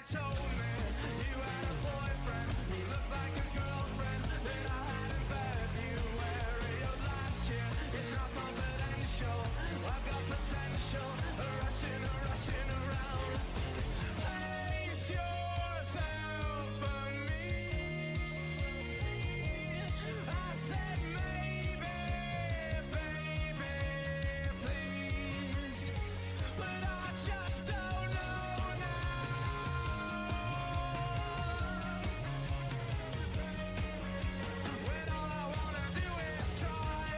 told me you had a boyfriend who looked like a girlfriend that I had in February of last year. It's not confidential, I've got potential, rushing around. Place yourself for me. I said maybe, baby, please, but I just don't know now. When all I wanna do is try,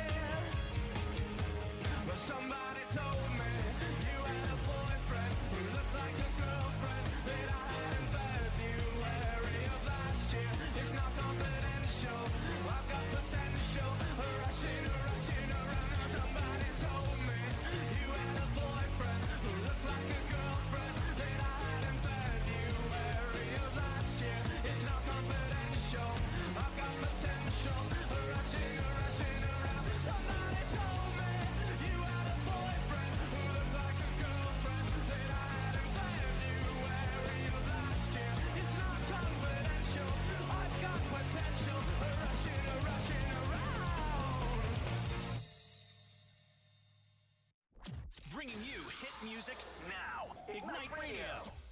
but somebody told me you had a boyfriend who looked like a girlfriend that I had in February of last year. It's not confidential, I've got potential, rushing around. Somebody told me you had a boyfriend who looked like a girlfriend that I had in February of last year. It's not confidential, I've got potential, rushing around. Somebody told me you had a boyfriend who looked like a girlfriend that I had in February of last year. It's not confidential, I've got potential, rushing around. Bringing you hit music now. Ignite Radio.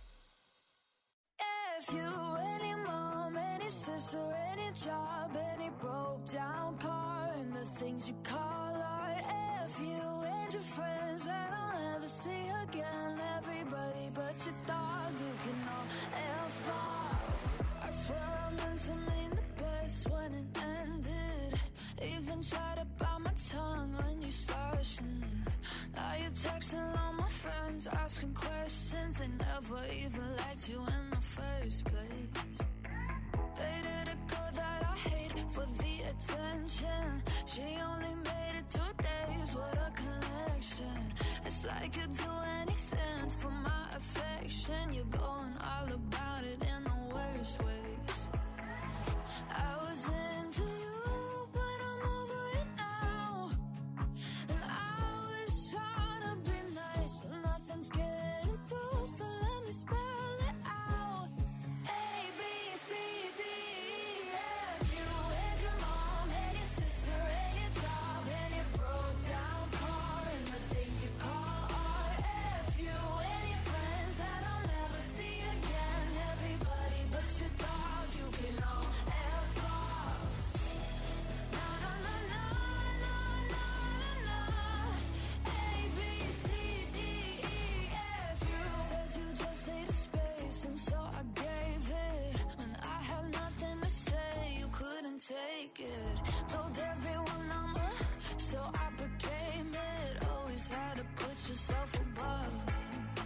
If you, any mom, any sister, any job, any broke down car, and the things you call art. If you and your friends that I'll never see again, everybody but your dog, you can all F off. I swear I meant to mean the best when it ended. Even tried to bite my tongue when you started. Now you're texting all my friends, asking questions. They never even liked you in the first place. Dated a girl that I hate for the attention. She only made it 2 days, what a connection. It's like you'd do anything for my affection. You're going all about it in the worst ways. I was into you, but I'm over it now. And I was trying to be nice, but nothing's getting through, so let me spell it out. A, B, C, D, E, F. You and your mom and your sister and your job and your broke down car and the things you call art. F you and your friends that I'll never see again. Everybody but your dog, you can all F off. Na na na na na na na na. A, B, C, D, E, F. You said you just needed space, and so I gave it. When I had nothing to say, you couldn't take it. Told everyone I'm so I became it. Always had to put yourself above me.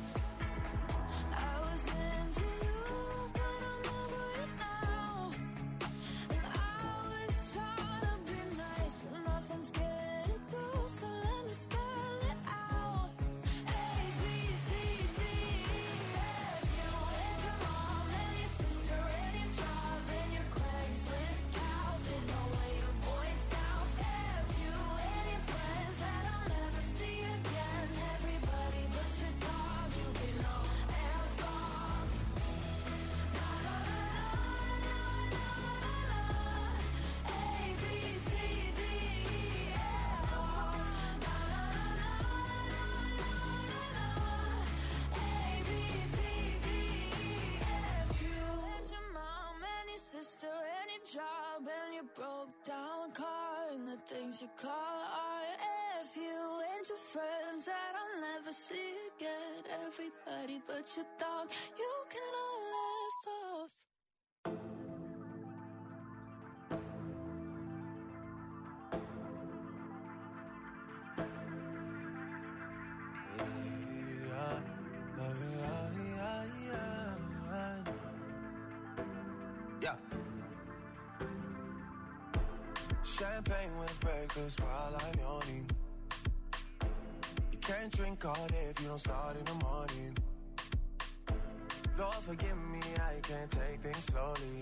I was into you, but I'm over it now. And I was trying to be nice, but nothing's getting through, so let me spell it out. A, B, C, D, E, F. You and your mom and your sister and your job and your Craigslist couch and the way your voice sounds. F you and your friends that I'll never see again. Everybody but your dog, you can all F off. Na na na na na na na. A, B, C, D, E, F off. Na na na na na na na. A, B, C, D, E, F. You and your mom and your sister and your job and your broke down car and the things you call art. F you and your friends that I'll never see again. Everybody but your dog, you can all laugh off. Yeah. Champagne with breakfast while I'm yawning. You can't drink all day if you don't start in the morning. Lord forgive me, I can't take things slowly.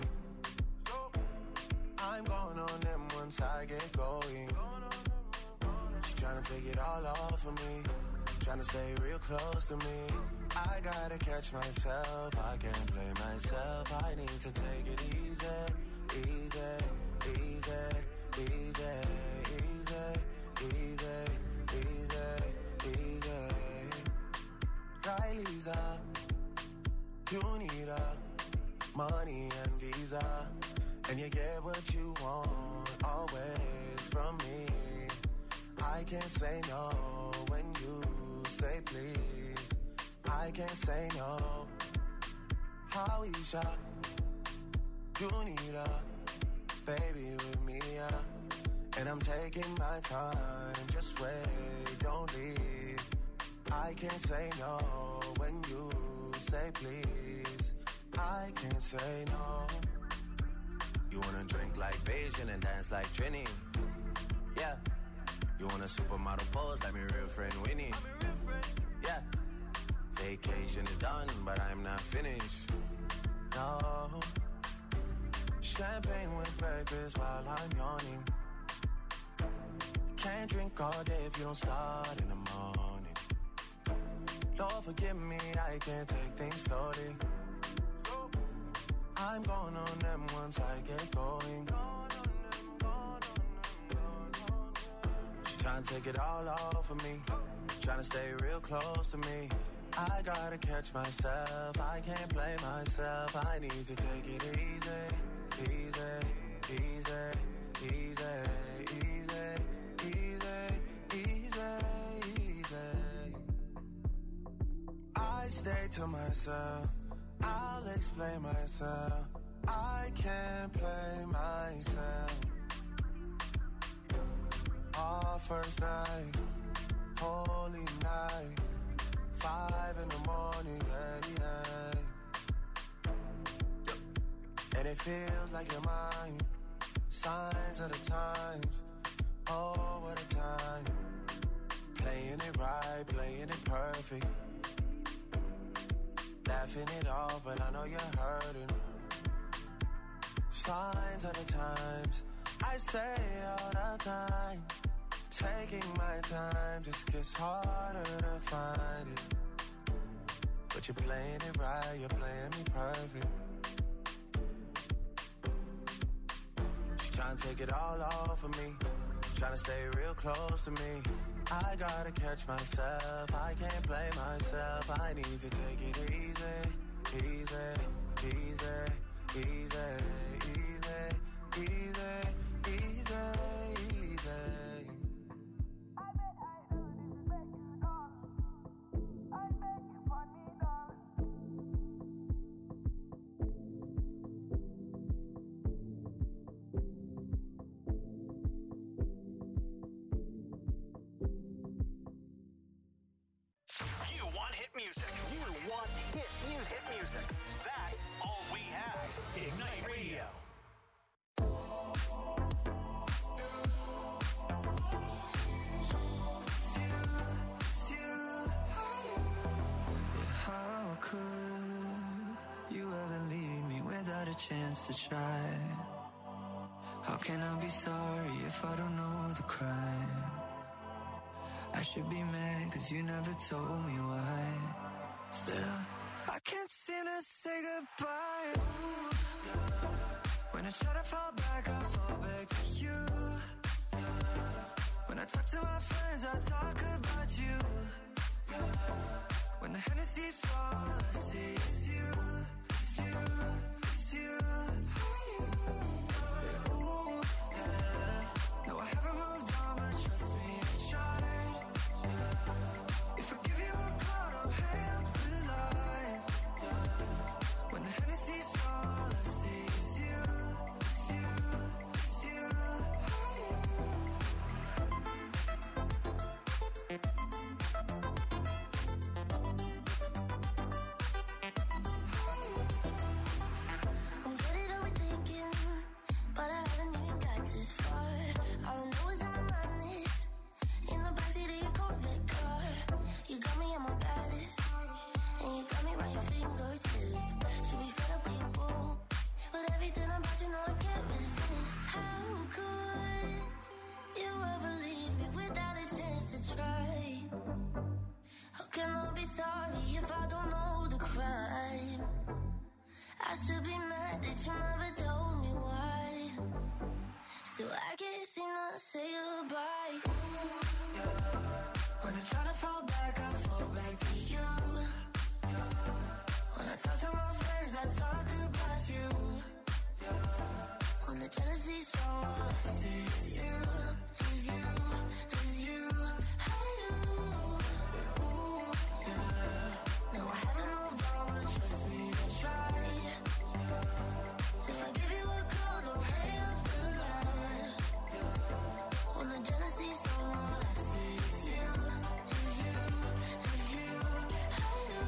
I'm going on them once I get going. She's trying to take it all off of me. tryna stay real close to me. I gotta catch myself, I can't blame myself. I need to take it easy, easy, easy, easy, easy, easy, easy, easy. Riley's up, you need money and visa, and you get what you want always from me. I can't say no when you say please. I can't say no. How Isha, you need a baby with me, and I'm taking my time. Just wait, don't leave. I can't say no when you say please. I can't say no. You wanna drink like Beijing and dance like Trini? Yeah. You want a supermodel pose like my real friend Winnie? Yeah. Vacation is done, but I'm not finished. No. Champagne with breakfast while I'm yawning. Can't drink all day if you don't start in the morning. Lord forgive me, I can't take things slowly. I'm going on them once I get going. Trying to take it all off of me, trying to stay real close to me. I gotta catch myself, I can't blame myself. I need to take it easy, easy, easy, easy, easy, easy, easy, easy. I stay to myself, I'll explain myself. I can't play myself. Our first night, holy night, 5 in the morning, yeah, yeah. And it feels like you're mine, signs of the times, oh, what a time. Playing it right, playing it perfect. Laughing it off, but I know you're hurting. Signs of the times, I say all the time. Taking my time just gets harder to find it. But you're playing it right, you're playing me perfect. She's trying to take it all off of me, trying to stay real close to me. I gotta catch myself, I can't blame myself. I need to take it easy, easy, easy, easy, easy, easy, easy, easy. You want hit music. You want hit music. Hit music. That's all we have. Ignite Radio. How could you ever leave me without a chance to try? How can I be sorry if I don't know the crime? I should be mad cause you never told me why. Still, I can't seem to say goodbye. Ooh, yeah. When I try to fall back, I fall back to you. Yeah. When I talk to my friends, I talk about you. Yeah. When the Hennessy's all I see is you, it's you, it's you. Yeah, ooh, yeah. No, I haven't moved on, but trust me, I tried. Yeah. If I give you a call, don't hang up the line. Yeah. When the Hennessy's all I see is you, it's you, it's you. like, ooh, yeah. When I try to fall back, I fall back to you. When I talk to my friends, I talk about you. When the jealousy's strong, all I see is you, is you, is you. I do. Ooh, yeah. No, I haven't moved on, but trust me, I tried. If I give you a call, don't hang up the line. When the jealousy's strong, all I see is you, is you, is you. I do.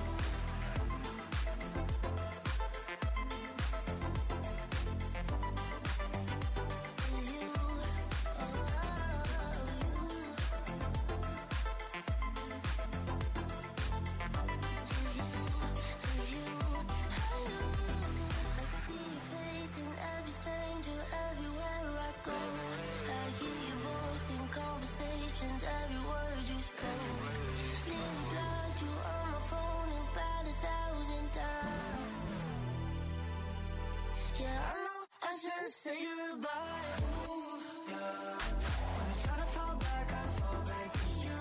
Every word you spoke, nearly blocked you on my phone about 1,000 times. Yeah, I know I should say goodbye. Ooh, yeah. When I try to fall back, I fall back to you.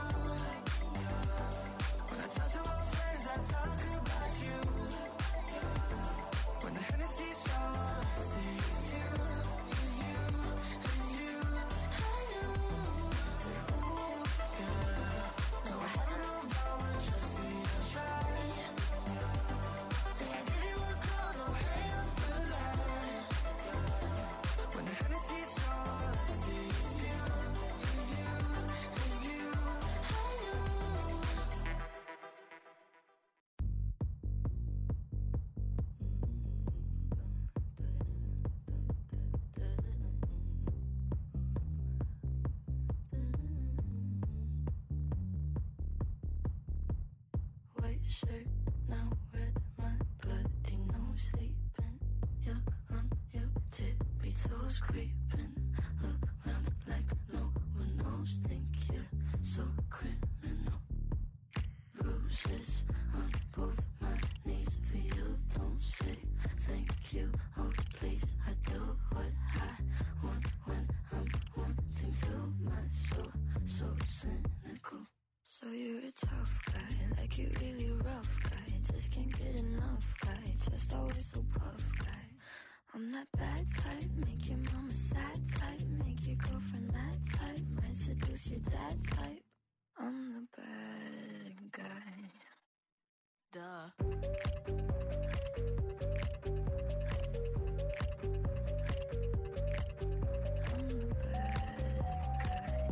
When I talk to my friends, I talk about you. When the Hennessy's strong, all I see is you, is you, is you. I do. No, I haven't moved on, but trust me, I tried. If I give you a call, don't hang up the line. When the Hennessy's strong, all I see is you, is you, is you. I do. White shirt, now red, my bloody nose sleeping. You're on your tippy toes, creeping around like no one knows. Think you're so criminal. Bruises on both my knees for you. Don't say thank you, oh please. I do what I want when I'm wanting to. My soul, so cynical. So you're a tough guy, like you really rough guy. Just can't get enough guy, just always so puff guy. I'm that bad type, make your mama sad type, make your girlfriend mad type, might seduce your dad type. I'm the bad guy. Duh. I'm the bad guy.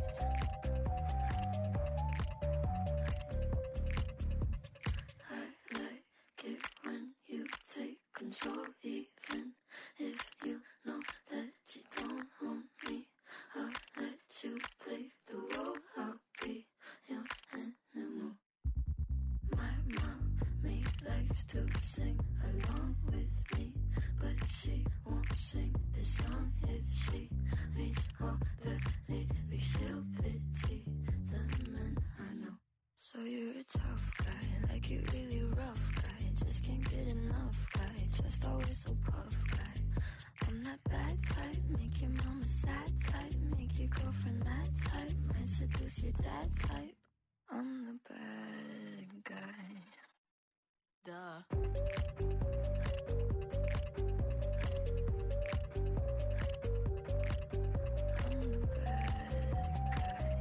I like it when you take control, even if you know that you don't own me. I'll let you play the role, I'll be your animal. My mommy likes to sing along with me, but she won't sing this song if she reads all the lyrics. She'll pity the men I know. So you're a tough guy, like you really rough guy. Just can't get enough guy, just always so puff guy. I'm that bad type, make your mama sad type, make your girlfriend mad type, might seduce your dad type. I'm the bad guy. Duh. I'm the bad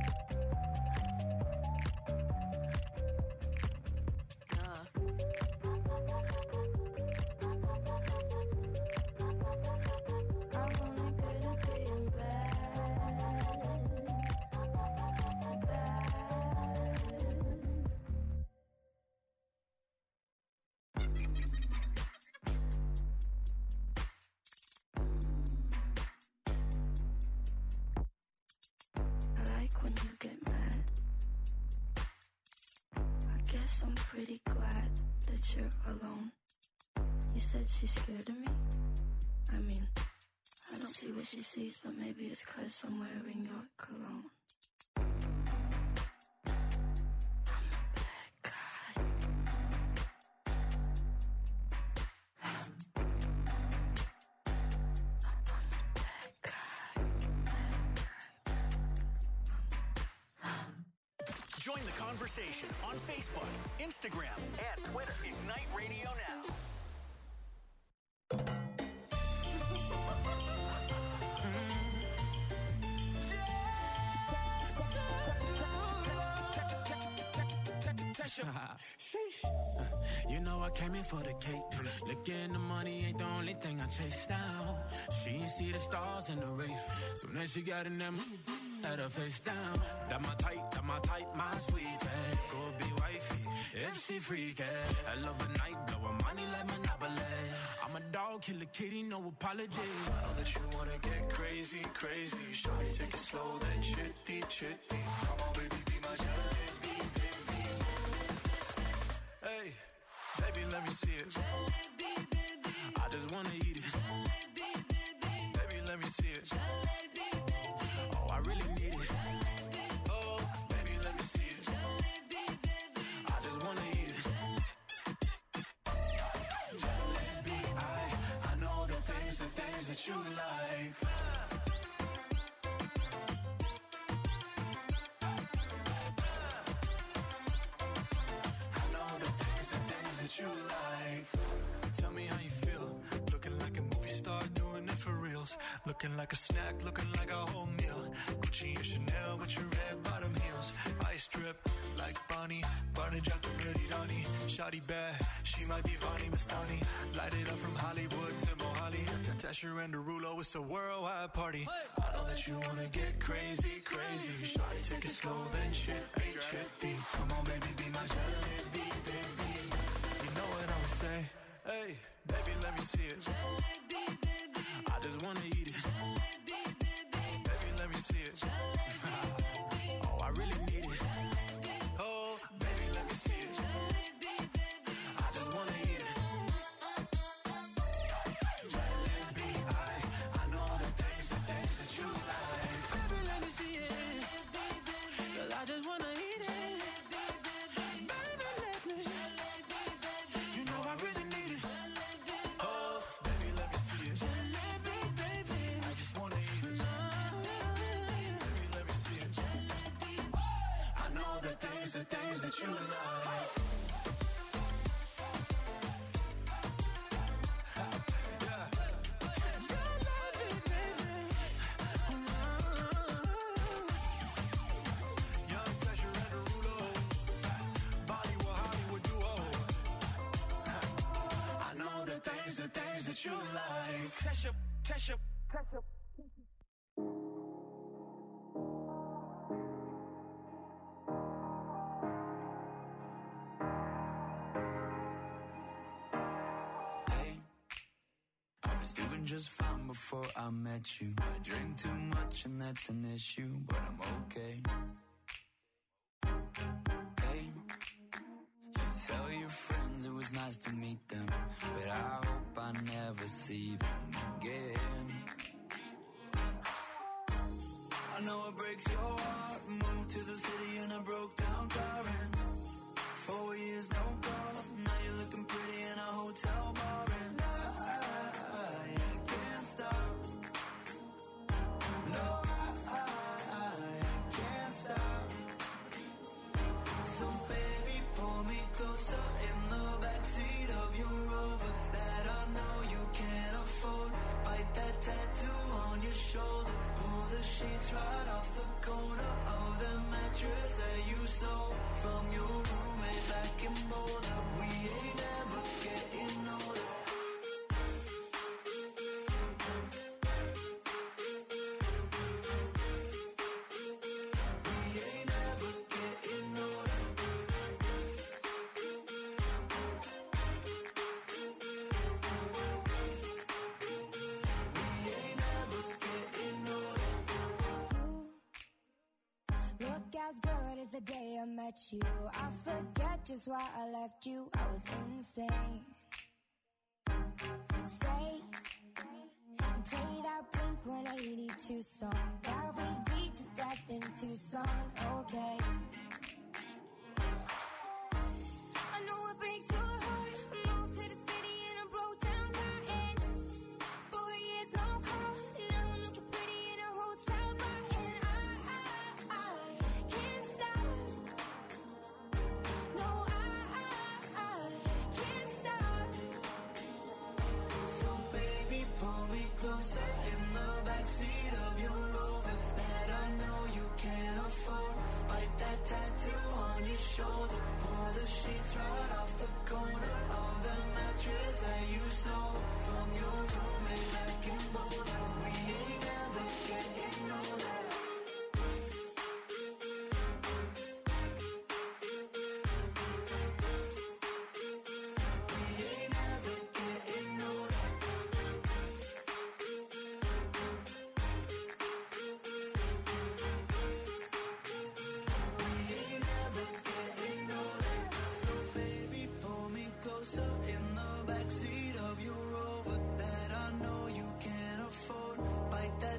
guy. Duh. I'm only good at being bad. I like when you get mad. I guess I'm pretty glad that you're alone. You said she's scared of me? I mean, I don't see what she sees, but maybe it's 'cause I'm wearing your cologne. I'm a bad guy. I'm a bad guy. Join the conversation on Facebook, Instagram, and Twitter. Ignite Radio Now. Sheesh. You know I came in for the cake. Looking the money ain't the only thing I chase down. She ain't see the stars in the race. So then she got in them, had her face down. That my type, my sweetie. Go be wifey, if she freaky. I love a night, blow her money like Monopoly. I'm a dog, kill a kitty, no apology. I know that you wanna get crazy, crazy. Shawty, take it slow, then chitty, chitty. Come on, baby, be my jalebi, baby. Hey, baby, let me see it. Jalebi, baby. I just wanna eat it. Jalebi, baby. Baby, let me see it. Jalebi, baby. Oh, I really need it. Oh, baby, let me see it. Jalebi, baby. I just wanna eat it. Jalebi, I know the things that you like. You like. Tell me how you feel. Looking like a movie star, doing it for reals. Looking like a snack, looking like a whole meal. Gucci and Chanel with your red bottom heels. Ice drip like Bonnie. Barney Jack the Ready Donnie. Shawty bad, she my Divani Mastani. Light it up from Hollywood to Mohali. Tasha and Derulo, it's a worldwide party. I know that you wanna get crazy, crazy. Shawty, take it slow, then chitty, chitty. Come on, baby, be my jalebi, baby. Know what I'ma say? Hey, baby, let me see it. Jalebi, baby. I just wanna eat it. Jalebi, baby. Baby, let me see it. Jalebi, baby. Oh, I really need it. Oh, baby, let me see it. Jalebi, baby. I just wanna eat it. Jalebi, I know the things that you like. Baby, let me see it. Jalebi, baby. Girl, I just wanna eat it. Jalebi, baby. Baby, let me. Jalebi, baby. You know I really need it. Jalebi, Oh, baby, let me see it. Jalebi, baby. I just wanna eat it. Baby, let me see it. I know the things that you like. Young Tasha and Derulo, Bollywood, Hollywood duo. I know the things that you like. Tasha. Hey, I was doing just fine before I met you. I drink too much and that's an issue, but I'm okay. Hey, you tell your friends it was nice to meet them, but I hope I never see them again. I know it breaks your heart. Moved to the city in a broke down car and 4 years no calls. Now you're looking pretty in a hotel bar and I can't stop. No, I can't stop. So baby, pull me closer in the backseat of your Rover that I know you can't afford. Bite that tattoo on your shoulder. Pull the sheets right off the corner of the mattress that you stole from your roommate back in Boulder. We ain't ever getting older. We ain't ever getting older. We ain't ever getting older. You look as good as the day I met you. I forget just why I left you. I was insane. Stay and play that Blink 182 song that we beat to death in Tucson. Okay. I know it breaks your heart. Moved to the city in a broke down car and 4 years no call. Now I'm looking pretty in a hotel bar and I can't stop.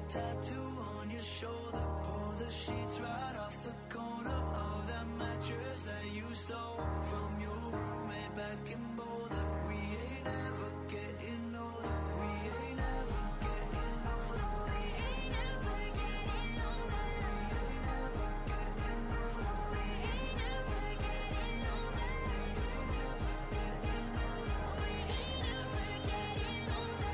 tattoo on your shoulder. Pull the sheets right off the corner of that mattress that you stole from your roommate back in Boulder. We ain't ever getting older. We ain't ever getting older. We ain't ever getting older. We ain't ever getting older. We ain't ever getting older. We ain't ever getting older.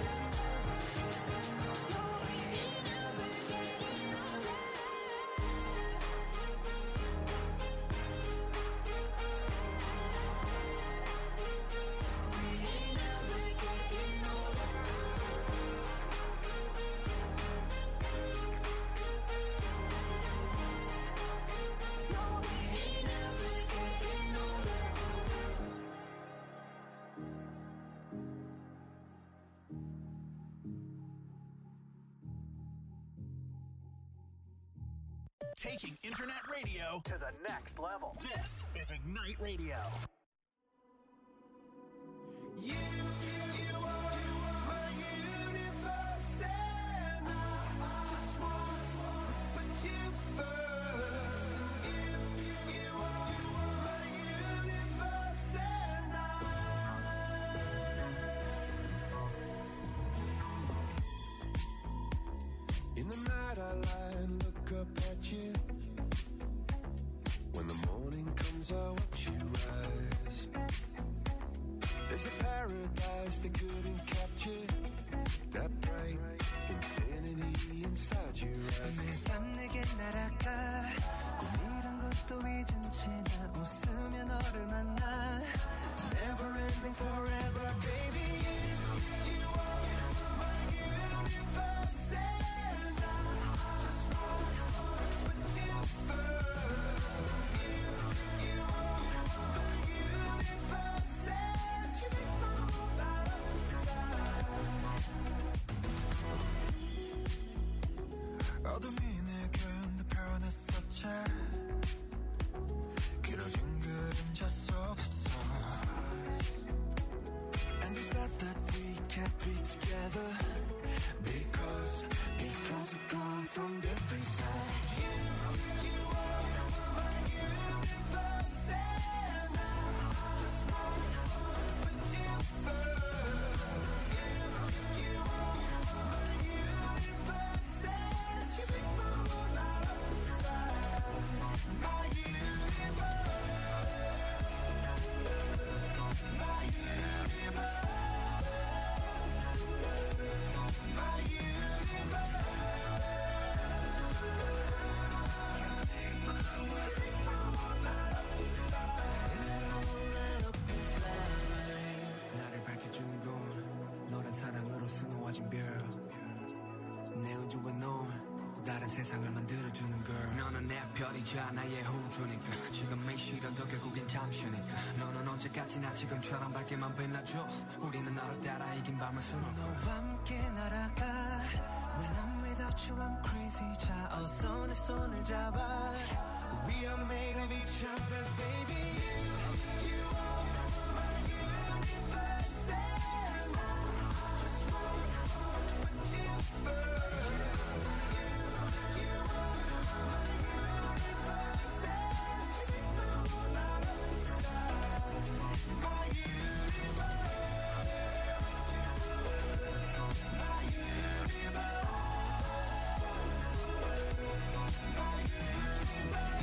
Taking internet radio to the next level. This is Ignite Radio. You are my universe, and I just want to put you first. You are my universe, and in the night I lie and look up at you. When the morning comes, I watch you rise. There's a paradise they couldn't capture. That bright infinity inside your eyes. 매일 밤 내게 날아가 꿈이란 것도 잊은 채 나 웃으며 너를 만나. Never ending forever, baby. You are my universe, and I just want to put you first. You are my universe, and you make my whole light up inside. 어둠이 내게 내 변했었지. 길어진 그림자 속에서. And you said that we can't be together because people's are gone from different sides. You are my universe, and I just want to put you first. You are my universe, and you make my whole light up inside. My universe, my universe. 나를 밝혀주는 건 너란 사랑으로 수놓아진 별. 내 우주와 넌 또 다른 세상을 만들어주는 걸. 너는 내 별이자 나의 우주니까. 지금 이 시련도 결국엔 잠시니까. 너는 언제까지나 지금처럼 밝게만 빛나줘. 우리는 너를 따라 이긴 밤을 수놓고 너와 함께 날아가. When I'm without you I'm crazy. 자 어서 내 손을 잡아. We are made of each other, baby. You are my universe, and I just want to put you first. You are my universe, and you make my whole light up inside. My universe, my universe, my universe.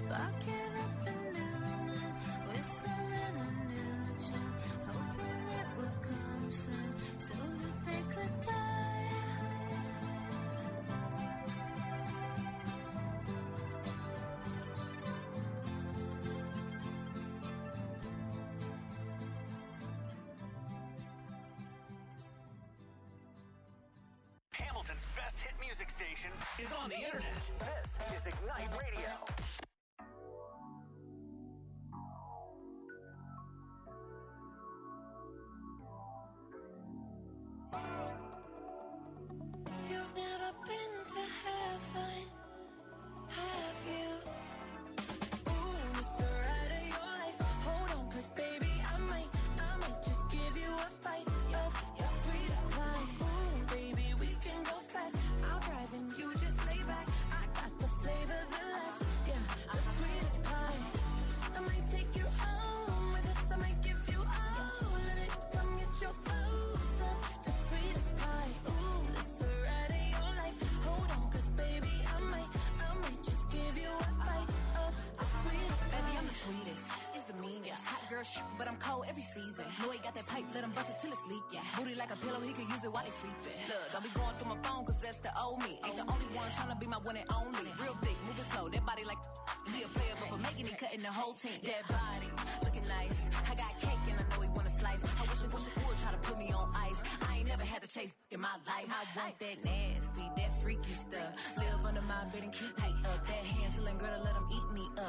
Barking up the Newman, whistling a new tune, hoping it would come soon so that they could die. Hamilton's best hit music station is on the internet. This is Ignite Radio. You've never been to heaven, have you? Ooh, it's the ride of your life. Hold on, 'cause baby, I might just give you a bite of your sweetest pie. Ooh, baby, we can go fast. I'll drive and you just lay back. I got the flavor, the last, yeah, the sweetest pie. I might take you home with us. I might give you all of it. Come get your clothes off. The sweetest pie. Ooh, it's the ride of your life. Hold on, 'cause baby, I might just give you a bite of the sweetest pie. Baby, I'm the sweetest. It's the meanest. Hot girl shit, but I'm cold every season. Know he got that pipe, let him bust it till it's leak. Yeah. Booty like a pillow, he could use it while he's sleeping. Look, don't be going through my phone, 'cause that's the old me. Ain't the only one trying to be my one and only. Real thick, moving slow, that body like he a player, but for making it, cutting the whole team. That body, looking nice. I got cake and I know he wanna slice. I wish it would try to put me on ice. I ain't never had to chase in my life. I want that nasty, that freaky stuff. Live under my bed and keep me up. That Hansel girl to let him eat me up.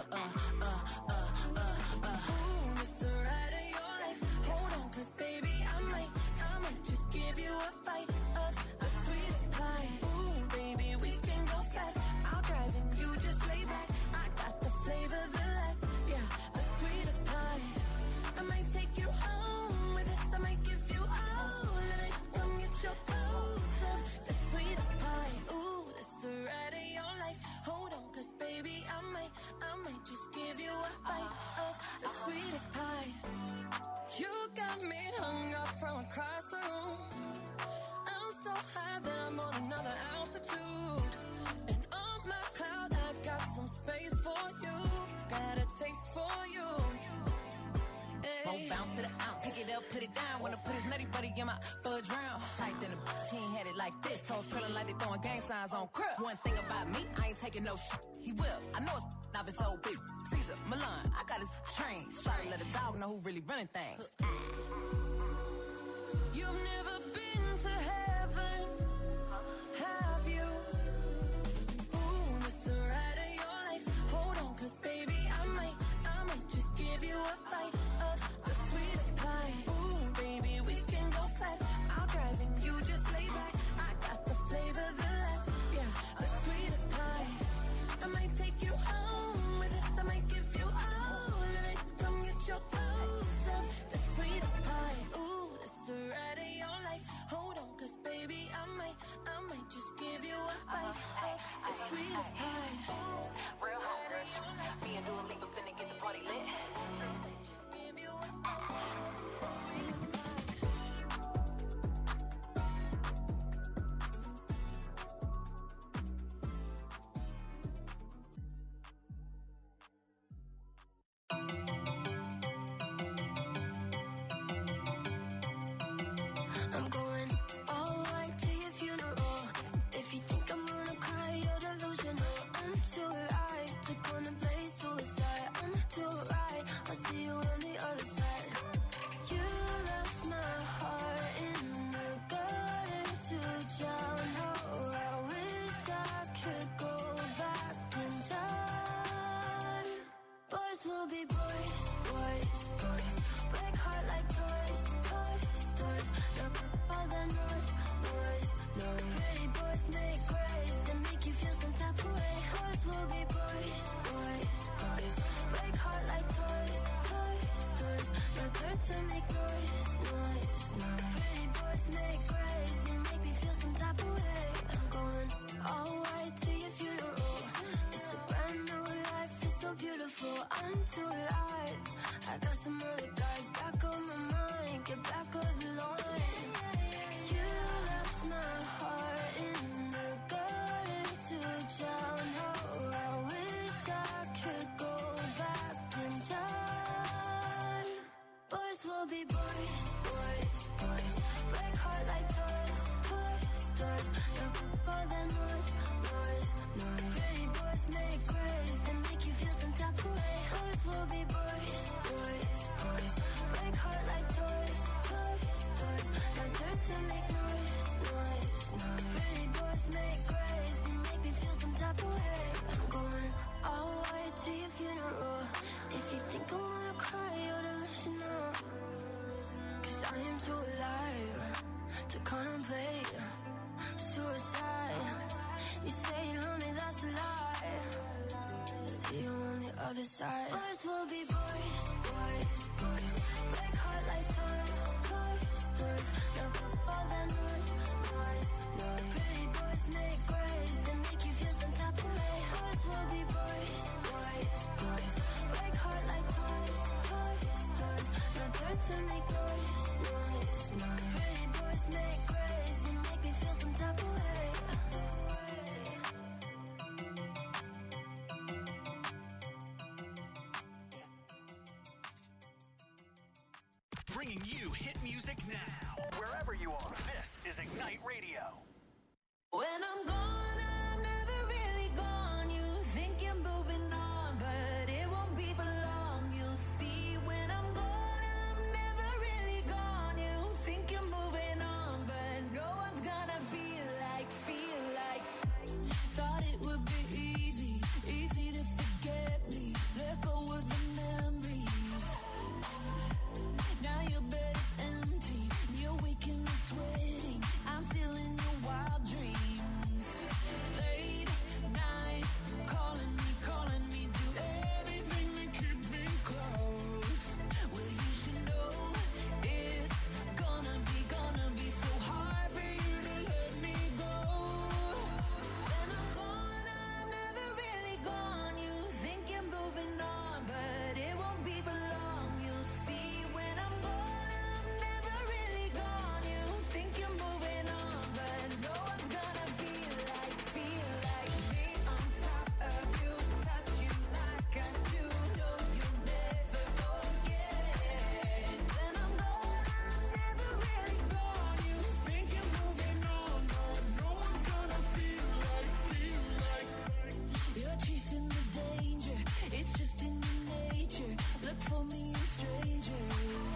Ooh, it's the ride of your life. Hold on, 'cause baby, I might just give you a bite of the sweetest pie. Ooh, baby, we can go fast. I'll drive and you just lay back. I got the flavor, the last, yeah, the sweetest pie. I might take you home with us. I might give you all of it. Come get your clothes off. The sweetest pie. Ooh, it's the ride of your life. Hold on, 'cause baby, I might just give you a bite of the sweetest pie. You got me hung up from across the room. I'm so high that I'm on another altitude. And on my cloud, I got some space for you. Got a taste for you. Won't bounce to the ounce. Pick it up, put it down. Wanna put his nutty buddy in my fudge round. Tight than a bitch, he ain't had it like this. Toes curling like they throwing gang signs on crib. One thing about me, I ain't taking no shit. He will. I know it's now it's so big. Caesar, Milan, I got his train. Try to let a dog know who really running things. You've never been to heaven, have you? Ooh, it's the ride of your life. Hold on, 'cause baby, I might just give you a bite of the sweetest pie. Ooh, baby, we can go fast. I'll drive and you just lay back. I got the flavor, the last, yeah, the sweetest pie. I might take you home with us. I might give you all of it. Come get your clothes off. The sweetest pie. Ooh, it's the ride of your life. Hold on, 'cause baby, I might just give you a bite of the sweetest pie. Real hungry. Me and Dua Lipa finna get the party lit. Just give you a sweetest pie. I'm going all the way to your funeral. If you think I'm gonna cry, you're delusional. I'm too alive to contemplate suicide. I'm too right, I'll see you on the other side. You left my heart in the gutter to drown. Oh, I wish I could go back in time. Boys will be boys, boys, boys. Break heart like toys, toys, toys. Now all the noise, noise, noise. Pretty boys make grace and make you feel some type of way. Boys will be boys, boys, boys. Break heart like toys, toys, toys. Now turn to make noise, noise, noise. Pretty boys make grace and make me feel some type of way. I'm going all the way to your funeral. It's a brand new life, it's so beautiful. I'm too alive. I got some other guys back on my mind. Get back on the line. You left my heart in the gutter to drown. Oh, I wish I could go funeral. If you think I'm gonna cry, you're delusional. 'Cause I am too alive to contemplate suicide. You say you love me, that's a lie. See you on the other side. Boys will be boys, boys, boys. Break heart like toys, toys, toys. Now all that noise, noise, noise. Pretty boys make grace and make you feel some type of way. Boys will be boys, boys, boys. Break heart like toys, toys, toys. Now turn to make noise, noise, noise. Pretty boys make grace and make me feel some type of way. Bringing you hit music now. Wherever you are, this is Ignite Radio. When I'm gone, I'm never really gone. You think you're moving on, but it won't be for long. You'll see when I'm gone, I'm never really gone. You think you're moving on, but no one's gonna feel like. Thought it would be easy to forget me. Let go of the memories. Now your bed is empty, and you're waking up sweating. I'm still in your wild dreams. Late nights, calling me, do everything to keep me close. Well, you should know it's gonna be so hard for you to let me go. When I'm gone, I'm never really gone. You think you're moving on, but it won't be for long. You'll see when I'm gone, I'm never really gone. You think you're moving on, but no one's gonna feel like me on top of you, touch you like I do. No, you'll never forget. When I'm gone, I'm never really gone. You think you're moving on, but no one's gonna feel like. You're chasing the danger, it's just in your nature. Look for me in strangers.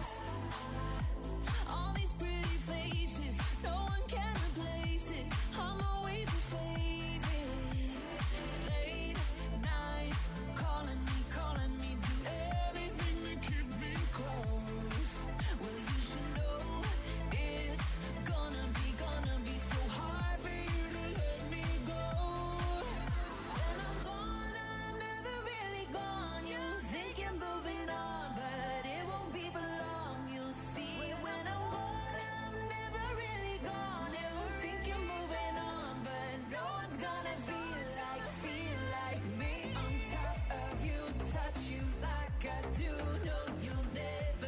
All these pretty faces, no one can replace it. I'm always your favorite. Late nights, calling me, do everything to keep me close. Well, you should know it's gonna be so hard for you to let me go. When I'm gone, I'm never really gone. You think you're moving on, but it won't be for long. You'll see when I'm gone, I'm never really gone. You think you're moving on, but no one's gonna feel like me on top of you, touch you like I do. No, you'll never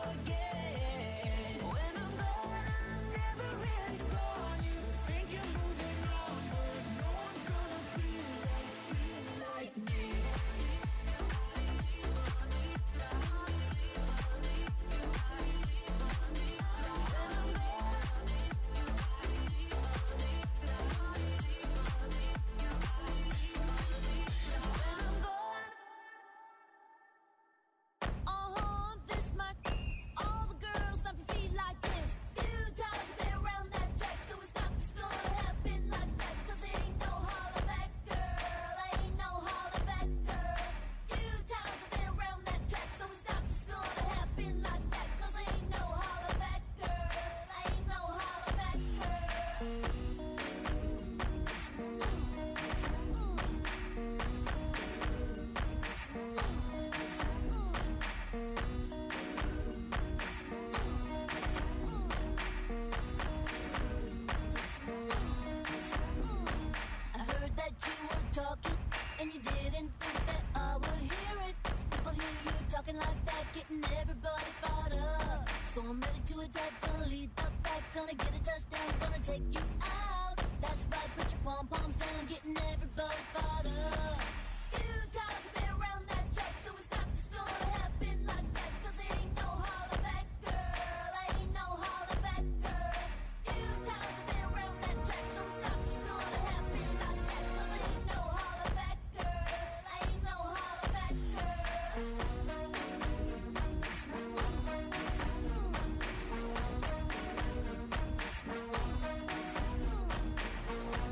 forget. When I'm gone, I'm never really gone. You think you're moving on, but no one's gonna feel like me. This much. All the girls stomp your feet like this. Few times you've been around that track, so it's not just gonna happen like that. 'Cause there ain't no holler back, girl. Ain't no holler back, girl. Few times you've been around that track, so it's not just gonna happen like that. 'Cause there ain't no holler back, girl. Ain't no holler back, girl. I heard that you were talking, and you didn't think that I would hear it. People hear you talking like that, getting everybody fired up. So I'm ready to attack, gonna lead the pack, gonna get a touchdown, gonna take you out. That's right, put your pom-poms down, getting everybody fired up. Few times you've been around that track, so it's not just gonna happen like that. 'Cause there ain't no holler back, girl. Ain't no holler back, girl. Few times you've been around that track, so it's not just gonna happen like that. 'Cause there ain't no holler back, girl. Ain't no holler back,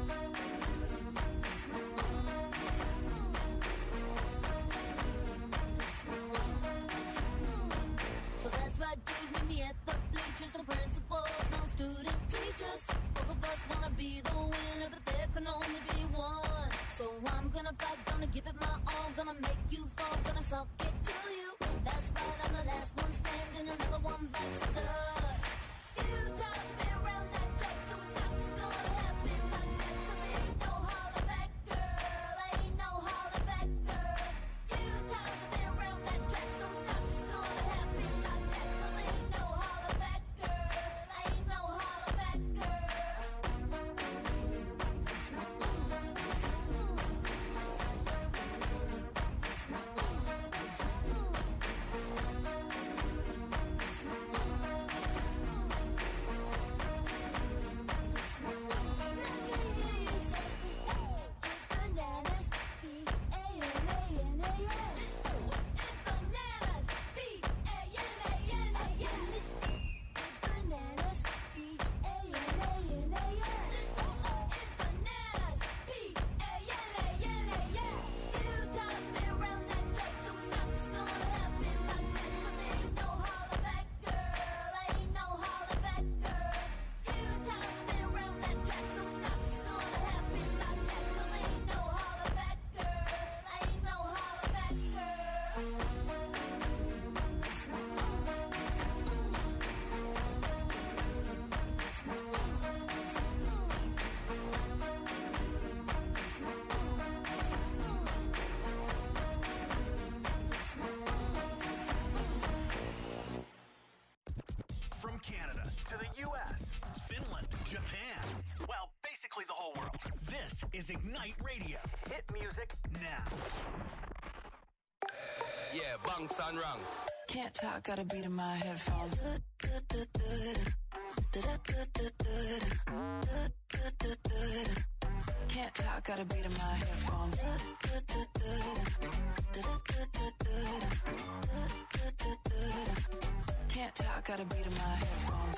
girl. From Canada to the U.S., Finland, Japan, well, basically the whole world. This is Ignite Radio. Hit music now. Yeah, bunks and ranks. Can't talk, got a beat in my headphones. Can't talk, got a beat in my headphones. Can't talk, got a beat in my headphones.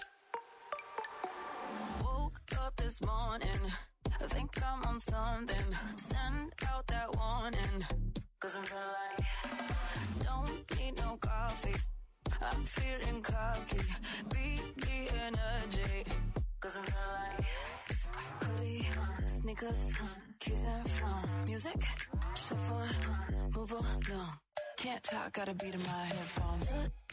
Woke up this morning, I think I'm on something. Send out that warning, 'cause I'm feeling like don't need no coffee. I'm feeling cocky, beat the energy, 'cause I'm feeling like hoodie, sneakers, keys and phone, music, shuffle, move along. Can't talk, got a beat in my headphones.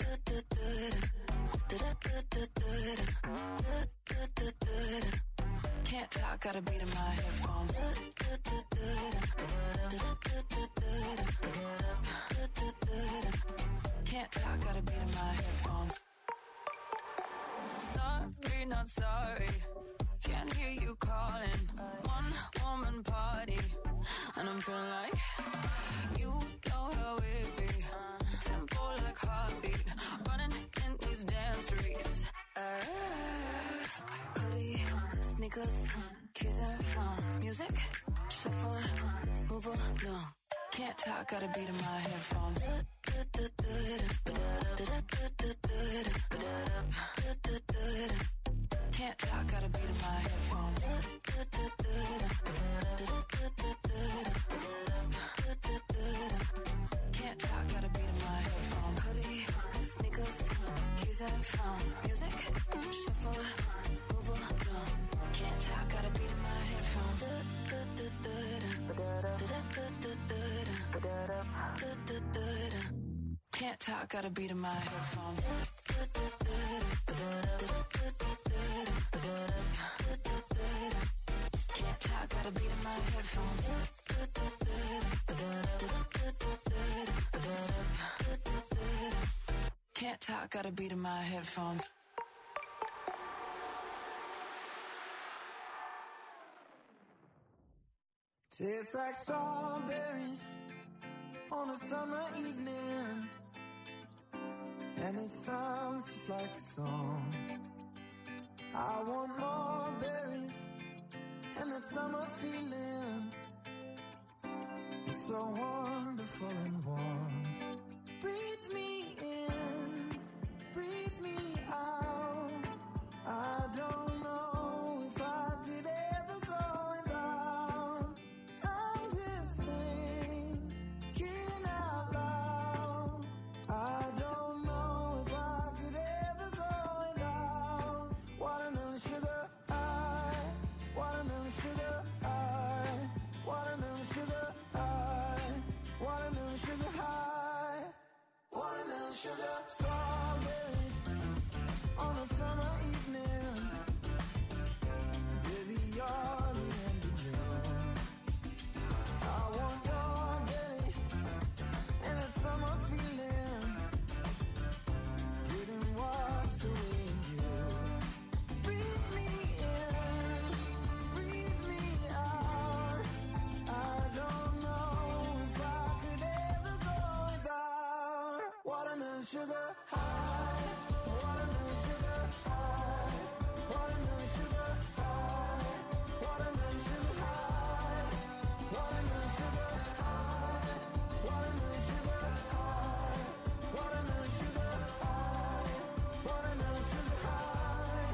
Can't talk, got a beat in my headphones. Can't talk, got a beat in my headphones. Sorry, not sorry. Can't hear you calling. One woman party, and I'm feeling like you know how it be. Tempo like heartbeat, running in these damn streets. Hoodie, sneakers, keys and phone, music, shuffle, move along. Can't talk, got a beat in my headphones. Can't talk, got a beat in my headphones. Can't talk, got a beat in my headphones. Hoodie, sneakers, keys and phone, music, shuffle, move along. Can't talk, got a beat in my headphones. Can't talk, got a beat in my headphones. Can't talk, got a beat in my headphones. Can't talk, got a beat in my headphones. Tastes like strawberries on a summer evening, and it sounds just like a song. I want more berries and that summer feeling. It's so wonderful and warm. Breathe me in, breathe me out. I don't know if I could ever go without. I'm just thinking out loud. I don't know if I could ever go without. Watermelon sugar high, watermelon sugar high, watermelon sugar high, watermelon sugar high, watermelon sugar. Strawberries on a summer evening. Baby, you're the end of June. I want your belly and that summer feeling, getting washed away in you. Breathe me in, breathe me out. I don't know if I could ever go without. Watermelon sugar high, watermelon sugar high, watermelon sugar high, watermelon sugar high, watermelon sugar high, watermelon sugar high, watermelon sugar high, watermelon sugar high.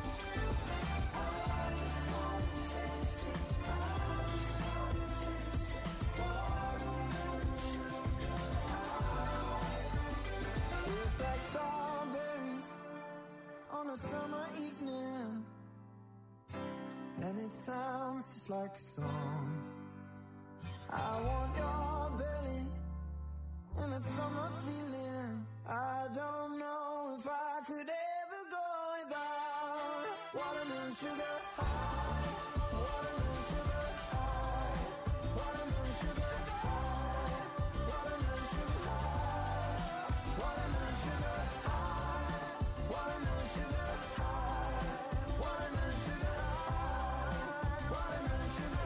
I just wanna taste it, I just wanna taste it. Watermelon sugar high. Tastes like strawberries on a summer evening, and it sounds just like a song. I want your belly and that summer feeling. I don't know if I could ever go without watermelon sugar high, watermelon sugar high, watermelon sugar high, watermelon sugar high, watermelon sugar high, watermelon sugar high, watermelon sugar high, watermelon sugar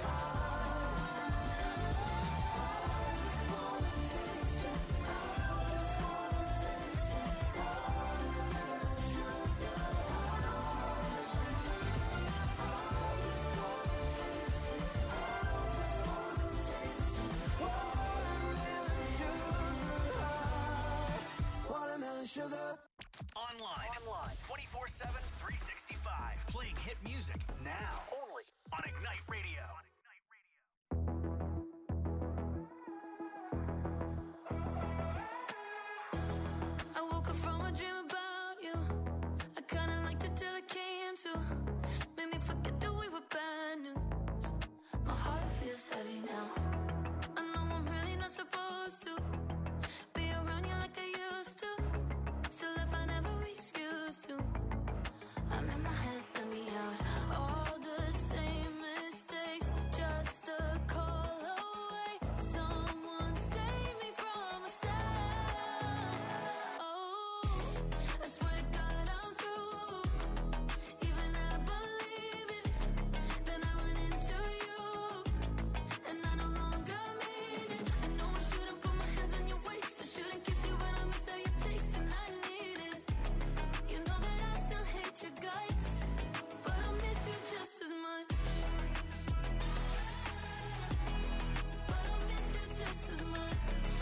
sugar. Online. 24/7, 365. Playing hit music now. Only on Ignite Radio. I woke up from a dream about you. I kinda liked it till it came to. Made me forget that we were bad news. My heart feels heavy now. I know I'm really not supposed to be around you like I used to. Still, if I never excuse to, I'm in my head, let me out. All the same mistakes, just a call away. Someone save me from myself. Oh, I swear to God I'm through. Even I believe it. Then I went into you, and I no longer mean it. I know I shouldn't put my hands on your waist. I shouldn't kiss you, but I miss how you taste, and I need it. You know that I still hate your guts, but I miss you just as much. But I miss you just as much.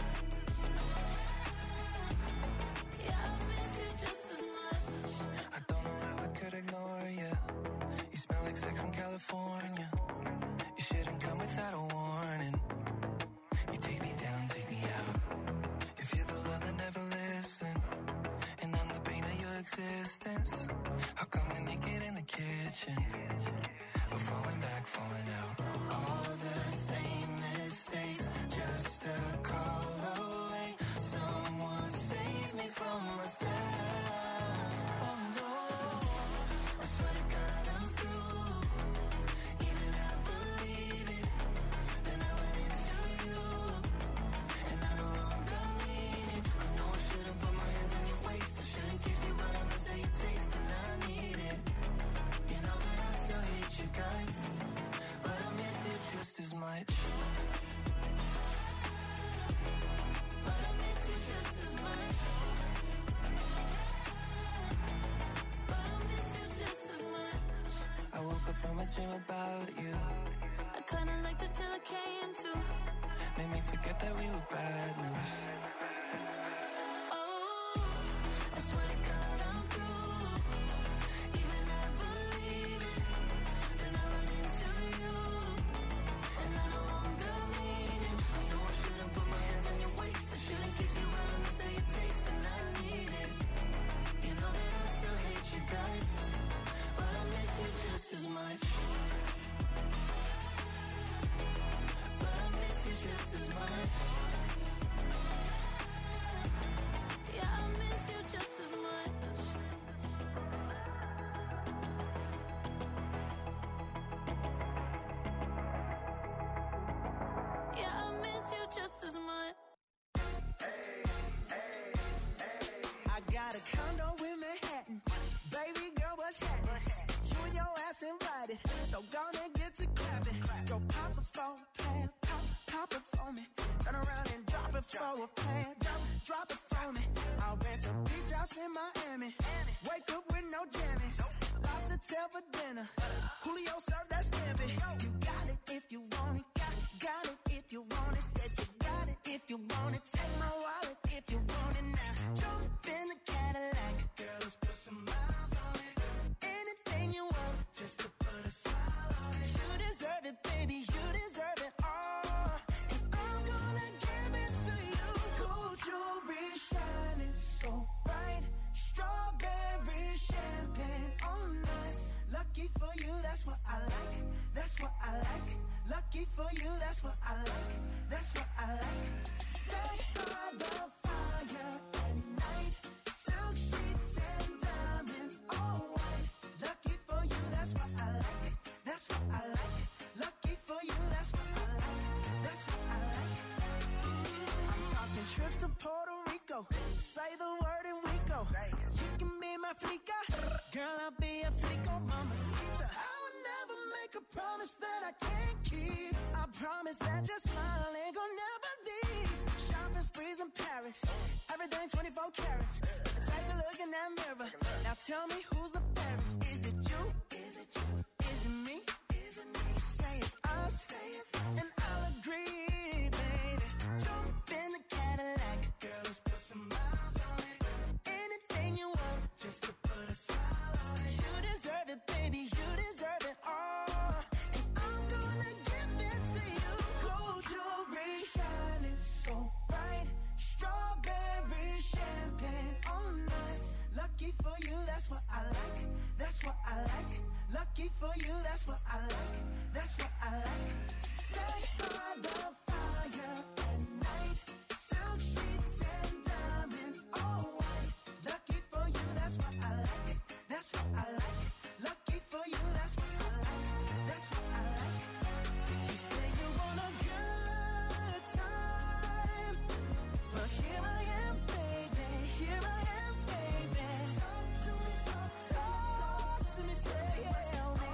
Yeah, I miss you just as much. I don't know how I could ignore you. You smell like sex in California. You shouldn't come without a warning. You take me down, take me out. If you're the love that never listen, and I'm the pain of your existence, how come we're naked in the kitchen? We're falling back, falling out. All the same mistakes, just a call away. Someone save me from myself. Oh no, I swear to God I'm through. Even I believe it. Then I went into you, and I no longer mean it. I know I shouldn't put my hands on your waist. I shouldn't kiss you, but I miss how you taste, and I need it. You know that I still hate your guts, but I miss you just as much. But I miss you just as much. But I miss you just as much. I woke up from a dream about you. I kinda liked it till it came to. Made me forget that we were bad news. Oh, I swear to God I'm through. Even I believe it. Then I went into you, and I no longer mean it. I know I shouldn't put my hands on your waist. I shouldn't kiss you, but I miss how you taste, and I need it. You know that I still hate your guts, but I miss you just as much. But I miss you just as much. Yeah, I miss you just as much. Yeah, I miss you just as much. I got a condo in Manhattan. Baby girl, what's happening? You and your ass invited, so gonna get to clapping. Go pop it for a plan, pop it for me. Turn around and drop it for a plan, drop it for me. I'll rent a beach house in Miami. Wake up with no jammies. Lobster tail for dinner. Julio served that scampi. You got it if you want it. Got it if you want it. Said you got it if you want it. Take my wallet if you want it now. Jump in the Cadillac. Girl, let's put some miles on it. Anything you want, just to put a smile on it. You deserve it, baby. You deserve it all. And I'm gonna give it to you. Gold jewelry shining so bright. Strawberry champagne on us. Lucky for you, that's what I like. That's what I like. Lucky for you, that's what I like. That's what I like. Fresh by the Say the word and we go. You can be my flica. Girl, I'll be a flico, mamacita. I would never make a promise that I can't keep. I promise that your smile ain't gonna never leave. Shopping sprees in Paris. Everything 24 carats. Take a look in that mirror. Now tell me who's the fairest. Is it you? Is it you? Is it me? Is it me? Say it's us. And I'll agree, baby. Jump in the Cadillac. Girl, let's put some miles on it. Anything you want, just to put a smile on it. You deserve it, baby. You deserve it all. And I'm gonna give it to you. Gold jewelry shining so bright. Strawberry champagne on us. Lucky for you, that's what I like. That's what I like. Lucky for you, that's what I like. That's what I like. Sex by the fire at night. Silk sheets and diamonds, all white. Lucky for you, that's what I like. That's what I like. Lucky for you, that's what I like. That's what I like. You say you want a good time, but here I am, baby. Here I am, baby. Talk to me, talk to me, say tell me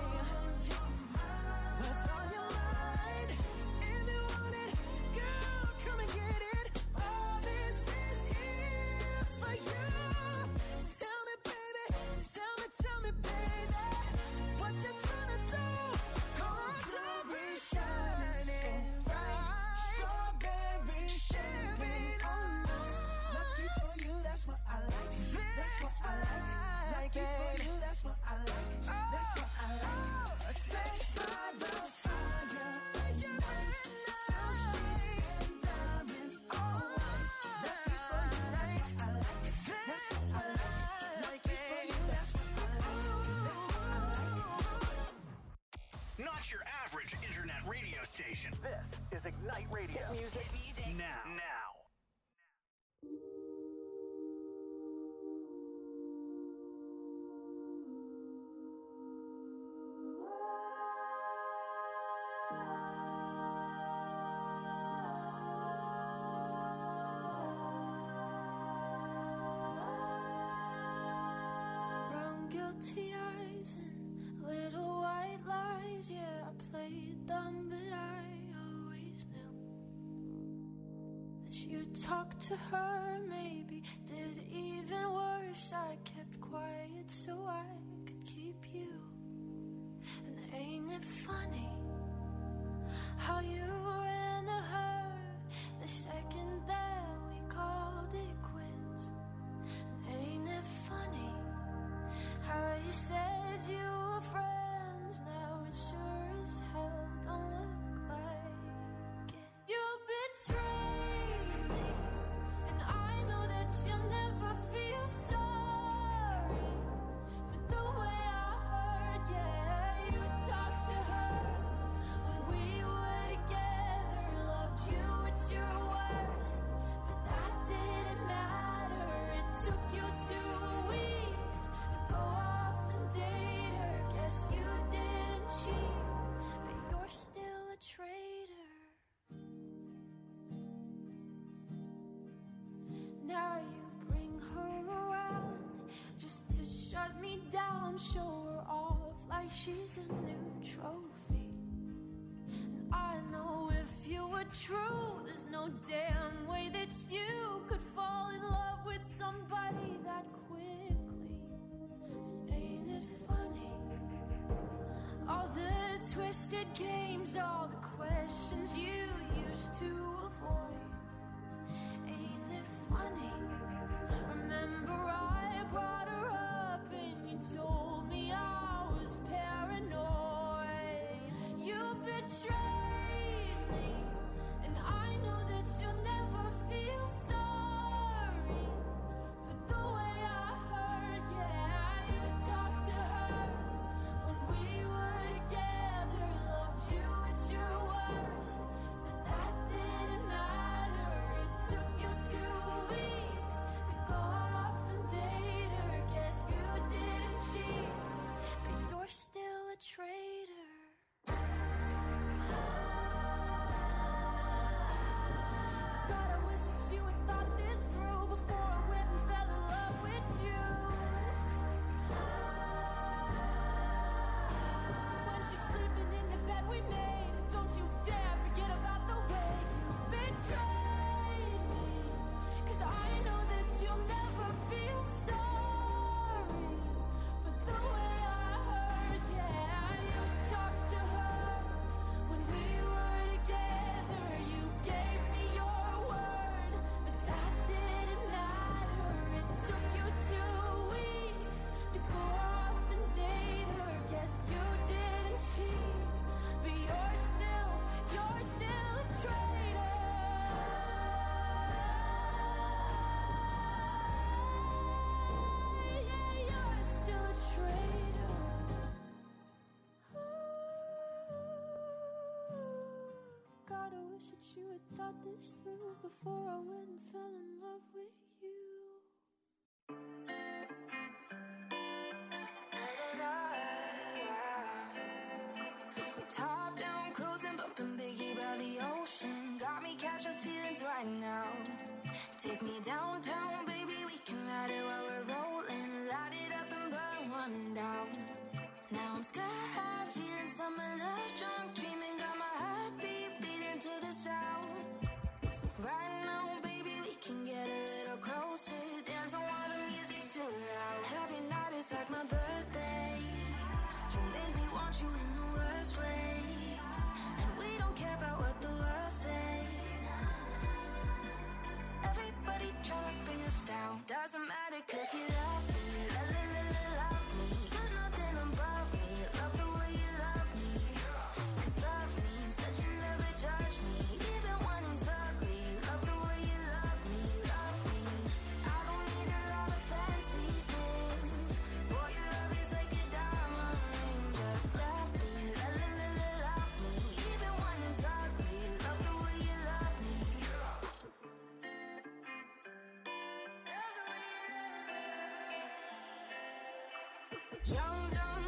what's on your mind. If you want it, girl, come and get it. All this is here for you. Tell me, baby, tell me, baby, what you tryna do? Gold jewelry shining bright. Strawberry champagne on us. Lucky for you, that's what I like. That's what I like. Lucky for you, that's what I like. That's what I like. Sex by the fire at night. Silk sheets and diamonds, all white. Lucky for you, that's what I like. That's what I like. Lucky for you, that's what I like. That's what I like. Not your average internet radio station. This is Ignite Radio. Music. Now. Brown guilty eyes and little white lies. Yeah, I played dumb, but I always knew that you talked to her. Maybe did even worse. I kept quiet so I could keep you. And ain't it funny how you ran to her the second that we called it quits? And ain't it funny how you said you were friends? Now it sure as hell don't look like it. You betrayed me, and I know that you'll never feel sorry for the way I heard. Yeah, you talked to her when we were together, loved you at your worst, but that didn't matter. It took you 2 weeks to go off and date her. Guess you didn't cheat, but you're still a traitor. Now you bring her around just to shut me down, show her off like she's a new trophy. And I know if you were true, there's no damn way that you could fall in love with somebody that quickly. Ain't it funny? All the twisted games, all the questions you used to avoid. Ain't it funny? Remember I brought her up and you told me I was paranoid. You betrayed me, and I know that you'll never feel sorry for the way I heard. Yeah, you talked to her when we were together, loved you at your worst, but that didn't matter. It took you 2 weeks thought this through before I went and fell in love with you. Top down, cruising, bumping Biggie by the ocean. Got me catching feelings right now. Take me downtown, baby, we can ride it while we're rolling. Light it up and burn one down. Now I'm sky high, feeling summer love, drunk, dreaming, got my heartbeat beating to the sound. Right now, baby, we can get a little closer, dance on while the music's too loud. Every night is like my birthday. You make me want you in the worst way, and we don't care about what the world say. Everybody tryna bring us down. Doesn't matter 'cause you love me, love me. You're nothing above me. Love the way you love me. 'Cause love means that you never judge me, even when it's ugly. Love the way you love me, love me. I don't need a lot of fancy things. Boy, your love is like a diamond ring. Just love me, love me. Even when it's ugly. Love the way you love me. Young, dumb,